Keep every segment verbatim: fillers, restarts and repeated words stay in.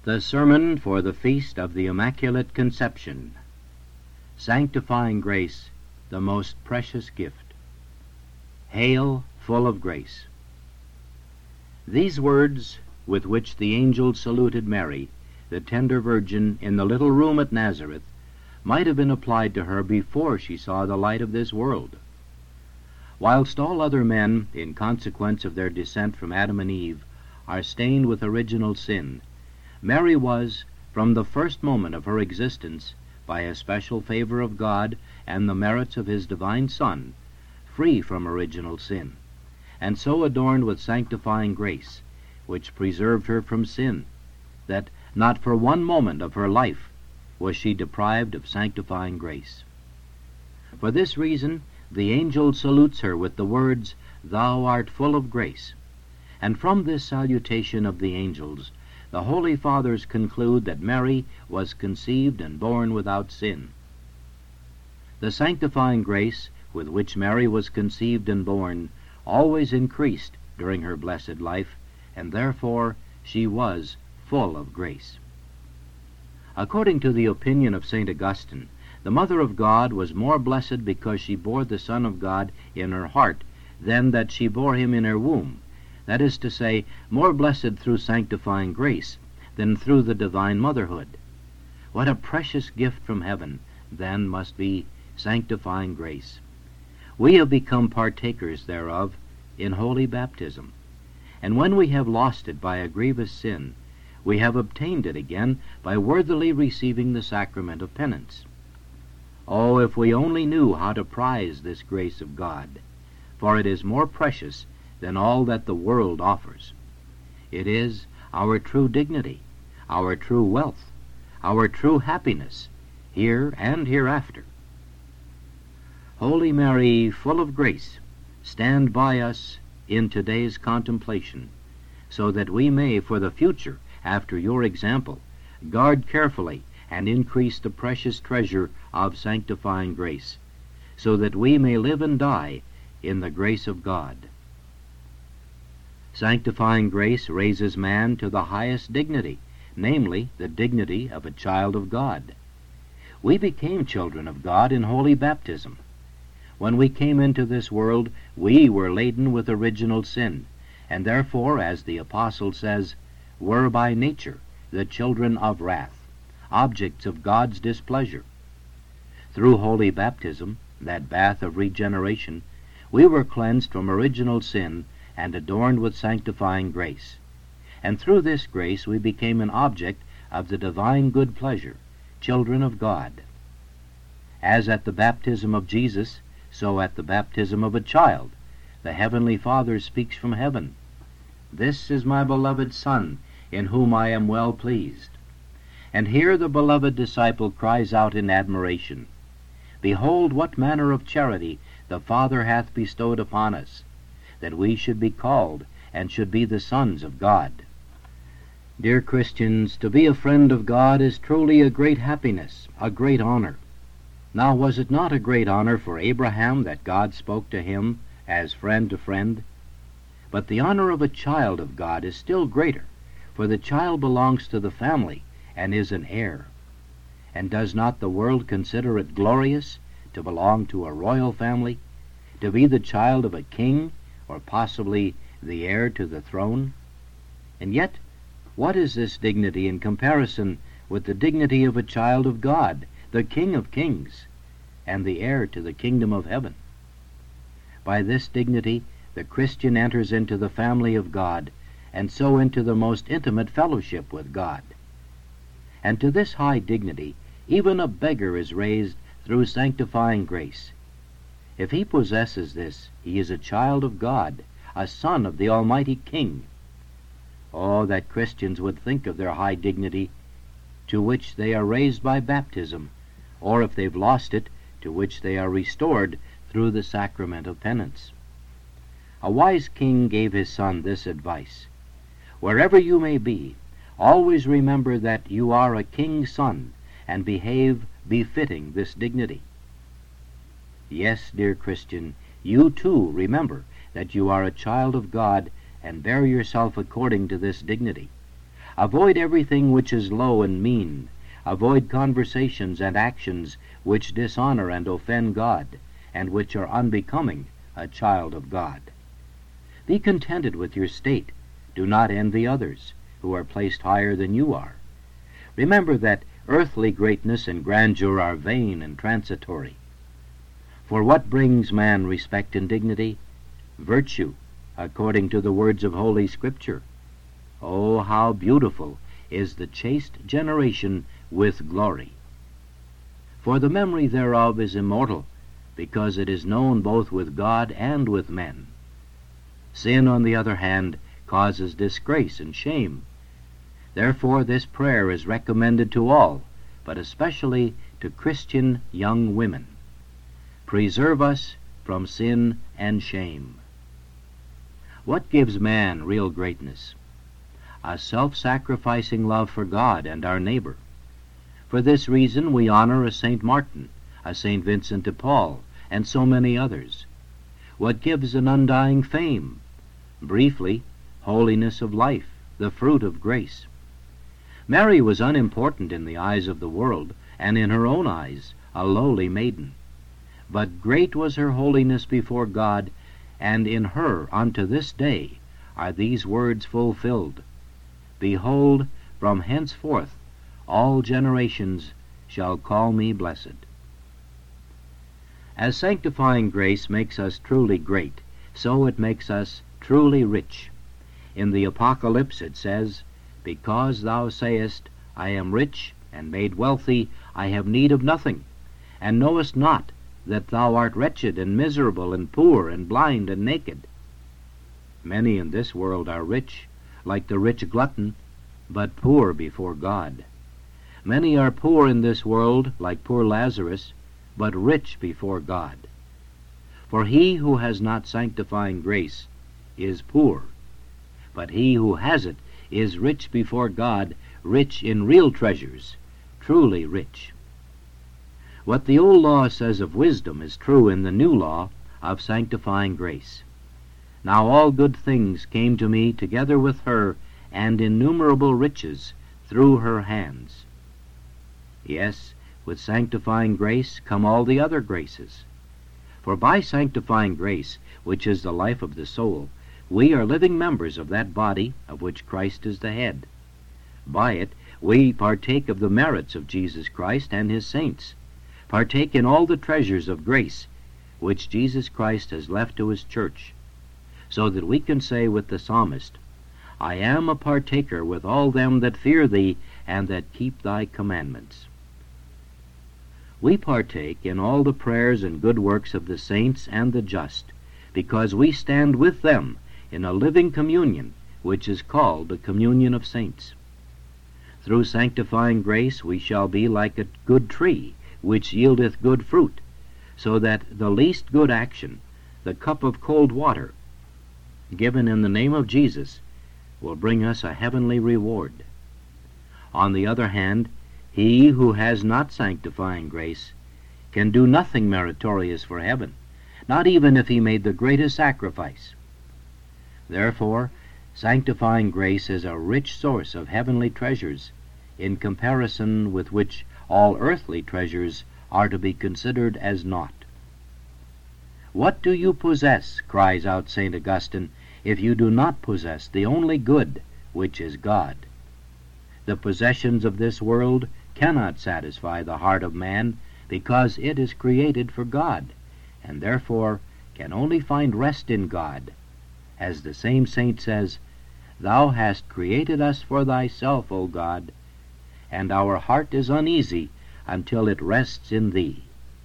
The Sermon for the Feast of the Immaculate Conception. Sanctifying Grace, the most precious gift. Hail, full of grace. These words with which the angel saluted Mary, the tender Virgin, in the little room at Nazareth, might have been applied to her before she saw the light of this world. Whilst all other men, in consequence of their descent from Adam and Eve, are stained with original sin, Mary was, from the first moment of her existence, by a special favor of God and the merits of his divine Son, free from original sin, and so adorned with sanctifying grace, which preserved her from sin, that not for one moment of her life was she deprived of sanctifying grace. For this reason the angel salutes her with the words, "Thou art full of grace," and from this salutation of the angels the Holy Fathers conclude that Mary was conceived and born without sin. The sanctifying grace with which Mary was conceived and born always increased during her blessed life, and therefore she was full of grace. According to the opinion of Saint Augustine, the Mother of God was more blessed because she bore the Son of God in her heart than that she bore him in her womb. That is to say, more blessed through sanctifying grace than through the divine motherhood. What a precious gift from heaven, then, must be sanctifying grace. We have become partakers thereof in holy baptism, and when we have lost it by a grievous sin, we have obtained it again by worthily receiving the sacrament of penance. Oh, if we only knew how to prize this grace of God, for it is more precious than all that the world offers. It is our true dignity, our true wealth, our true happiness, here and hereafter. Holy Mary, full of grace, stand by us in today's contemplation, so that we may, for the future, after your example, guard carefully and increase the precious treasure of sanctifying grace, so that we may live and die in the grace of God. Sanctifying grace raises man to the highest dignity, namely, the dignity of a child of God. We became children of God in holy baptism. When we came into this world, we were laden with original sin, and therefore, as the Apostle says, were by nature the children of wrath, objects of God's displeasure. Through holy baptism, that bath of regeneration, we were cleansed from original sin and adorned with sanctifying grace. And through this grace we became an object of the divine good pleasure, children of God. As at the baptism of Jesus, so at the baptism of a child, the Heavenly Father speaks from heaven, "This is my beloved Son, in whom I am well pleased." And here the beloved disciple cries out in admiration, "Behold what manner of charity the Father hath bestowed upon us, that we should be called and should be the sons of God." Dear Christians, to be a friend of God is truly a great happiness, a great honor. Now, was it not a great honor for Abraham that God spoke to him as friend to friend? But the honor of a child of God is still greater, for the child belongs to the family and is an heir. And does not the world consider it glorious to belong to a royal family, to be the child of a king, or possibly the heir to the throne? And yet, what is this dignity in comparison with the dignity of a child of God, the King of kings, and the heir to the kingdom of heaven? By this dignity, the Christian enters into the family of God, and so into the most intimate fellowship with God. And to this high dignity, even a beggar is raised through sanctifying grace. If he possesses this, he is a child of God, a son of the Almighty King. Oh, that Christians would think of their high dignity, to which they are raised by baptism, or if they've lost it, to which they are restored through the sacrament of penance. A wise king gave his son this advice: "Wherever you may be, always remember that you are a king's son, and behave befitting this dignity." Yes, dear Christian, you too remember that you are a child of God, and bear yourself according to this dignity. Avoid everything which is low and mean. Avoid conversations and actions which dishonor and offend God, and which are unbecoming a child of God. Be contented with your state. Do not envy others, who are placed higher than you are. Remember that earthly greatness and grandeur are vain and transitory. For what brings man respect and dignity? Virtue, according to the words of Holy Scripture. Oh, how beautiful is the chaste generation with glory! For the memory thereof is immortal, because it is known both with God and with men. Sin, on the other hand, causes disgrace and shame. Therefore this prayer is recommended to all, but especially to Christian young women. Preserve us from sin and shame. What gives man real greatness? A self-sacrificing love for God and our neighbor. For this reason we honor a Saint Martin, a Saint Vincent de Paul, and so many others. What gives an undying fame? Briefly, holiness of life, the fruit of grace. Mary was unimportant in the eyes of the world, and in her own eyes a lowly maiden. But great was her holiness before God, and in her unto this day are these words fulfilled: Behold, from henceforth all generations shall call me blessed. As sanctifying grace makes us truly great, so it makes us truly rich. In the Apocalypse it says, Because thou sayest, I am rich, and made wealthy, I have need of nothing, and knowest not that thou art wretched, and miserable, and poor, and blind, and naked. Many in this world are rich, like the rich glutton, but poor before God. Many are poor in this world, like poor Lazarus, but rich before God. For he who has not sanctifying grace is poor, but he who has it is rich before God, rich in real treasures, truly rich. What the old law says of wisdom is true in the new law of sanctifying grace. Now all good things came to me together with her, and innumerable riches through her hands. Yes, with sanctifying grace come all the other graces. For by sanctifying grace, which is the life of the soul, we are living members of that body of which Christ is the head. By it we partake of the merits of Jesus Christ and his saints, partake in all the treasures of grace which Jesus Christ has left to his church, so that we can say with the psalmist, I am a partaker with all them that fear thee, and that keep thy commandments. We partake in all the prayers and good works of the saints and the just, because we stand with them in a living communion, which is called the communion of saints. Through sanctifying grace we shall be like a good tree, which yieldeth good fruit, so that the least good action, the cup of cold water, given in the name of Jesus, will bring us a heavenly reward. On the other hand, he who has not sanctifying grace can do nothing meritorious for heaven, not even if he made the greatest sacrifice. Therefore, sanctifying grace is a rich source of heavenly treasures, in comparison with which all earthly treasures are to be considered as naught. What do you possess, cries out Saint Augustine, if you do not possess the only good, which is God? The possessions of this world cannot satisfy the heart of man, because it is created for God, and therefore can only find rest in God. As the same saint says, Thou hast created us for thyself, O God, and our heart is uneasy until it rests in thee.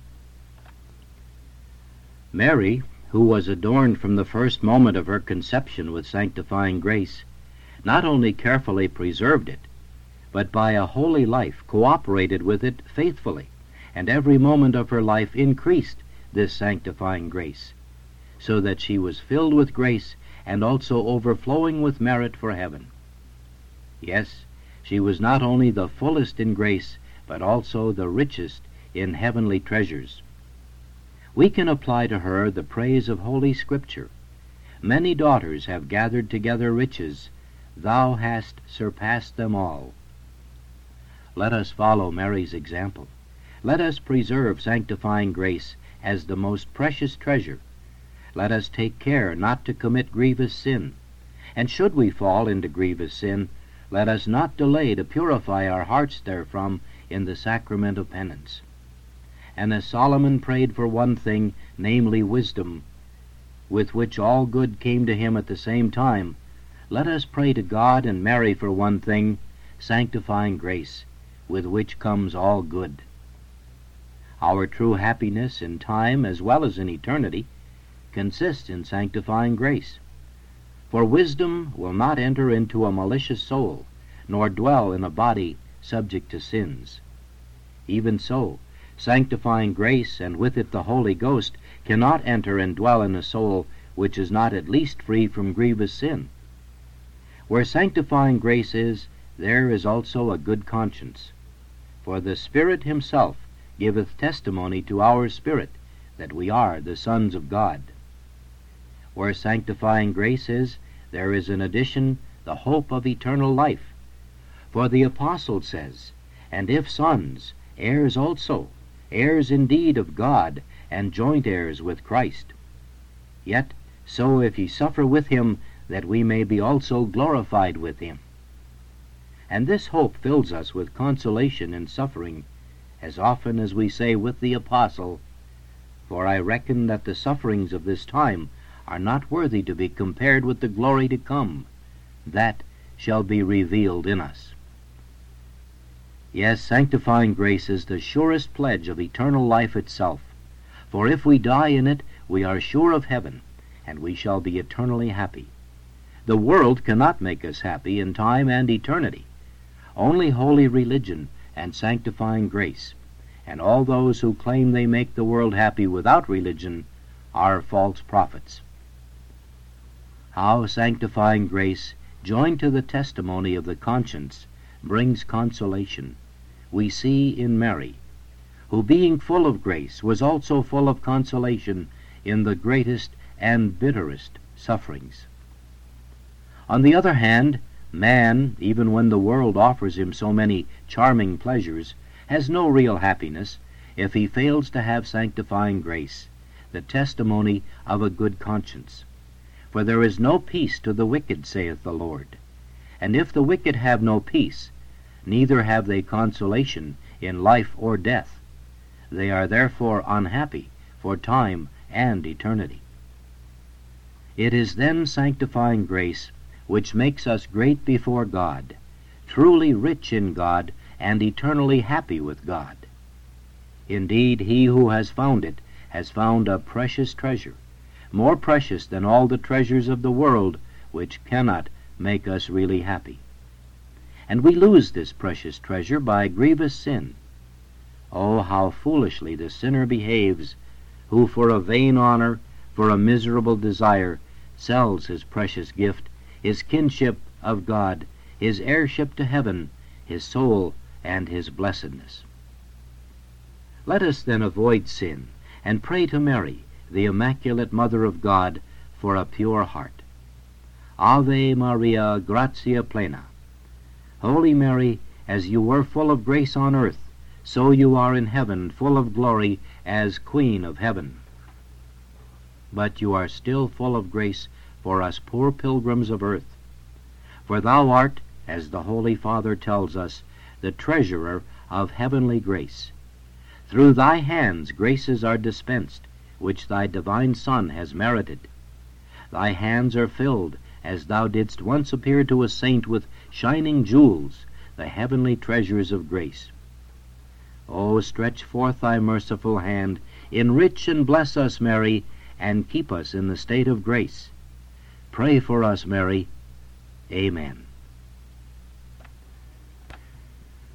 Mary, who was adorned from the first moment of her conception with sanctifying grace, not only carefully preserved it, but by a holy life cooperated with it faithfully, and every moment of her life increased this sanctifying grace, so that she was filled with grace and also overflowing with merit for heaven. Yes, she was not only the fullest in grace, but also the richest in heavenly treasures. We can apply to her the praise of Holy Scripture. Many daughters have gathered together riches, thou hast surpassed them all. Let us follow Mary's example. Let us preserve sanctifying grace as the most precious treasure. Let us take care not to commit grievous sin. And should we fall into grievous sin, let us not delay to purify our hearts therefrom in the sacrament of penance. And as Solomon prayed for one thing, namely wisdom, with which all good came to him at the same time, let us pray to God and Mary for one thing, sanctifying grace, with which comes all good. Our true happiness in time as well as in eternity consists in sanctifying grace. For wisdom will not enter into a malicious soul, nor dwell in a body subject to sins. Even so, sanctifying grace, and with it the Holy Ghost, cannot enter and dwell in a soul which is not at least free from grievous sin. Where sanctifying grace is, there is also a good conscience. For the Spirit himself giveth testimony to our spirit that we are the sons of God. Where sanctifying grace is, there is in addition the hope of eternal life. For the Apostle says, And if sons, heirs also, heirs indeed of God, and joint heirs with Christ. Yet so if ye suffer with him, that we may be also glorified with him. And this hope fills us with consolation in suffering, as often as we say with the Apostle, For I reckon that the sufferings of this time are not worthy to be compared with the glory to come, that shall be revealed in us. Yes, sanctifying grace is the surest pledge of eternal life itself, for if we die in it, we are sure of heaven, and we shall be eternally happy. The world cannot make us happy in time and eternity. Only holy religion and sanctifying grace, and all those who claim they make the world happy without religion, are false prophets. How sanctifying grace, joined to the testimony of the conscience, brings consolation, we see in Mary, who being full of grace was also full of consolation in the greatest and bitterest sufferings. On the other hand, man, even when the world offers him so many charming pleasures, has no real happiness if he fails to have sanctifying grace, the testimony of a good conscience. For there is no peace to the wicked, saith the Lord. And if the wicked have no peace, neither have they consolation in life or death. They are therefore unhappy for time and eternity. It is then sanctifying grace which makes us great before God, truly rich in God, and eternally happy with God. Indeed, he who has found it has found a precious treasure, more precious than all the treasures of the world, which cannot make us really happy. And we lose this precious treasure by grievous sin. Oh, how foolishly the sinner behaves, who for a vain honor, for a miserable desire, sells his precious gift, his kinship of God, his heirship to heaven, his soul, and his blessedness. Let us then avoid sin, and pray to Mary, the Immaculate Mother of God, for a pure heart. Ave Maria, gratia plena. Holy Mary, as you were full of grace on earth, so you are in heaven full of glory as Queen of heaven. But you are still full of grace for us poor pilgrims of earth. For thou art, as the Holy Father tells us, the treasurer of heavenly grace. Through thy hands graces are dispensed, which thy divine Son has merited. Thy hands are filled, as thou didst once appear to a saint with shining jewels, the heavenly treasures of grace. O stretch forth thy merciful hand, enrich and bless us, Mary, and keep us in the state of grace. Pray for us, Mary. Amen.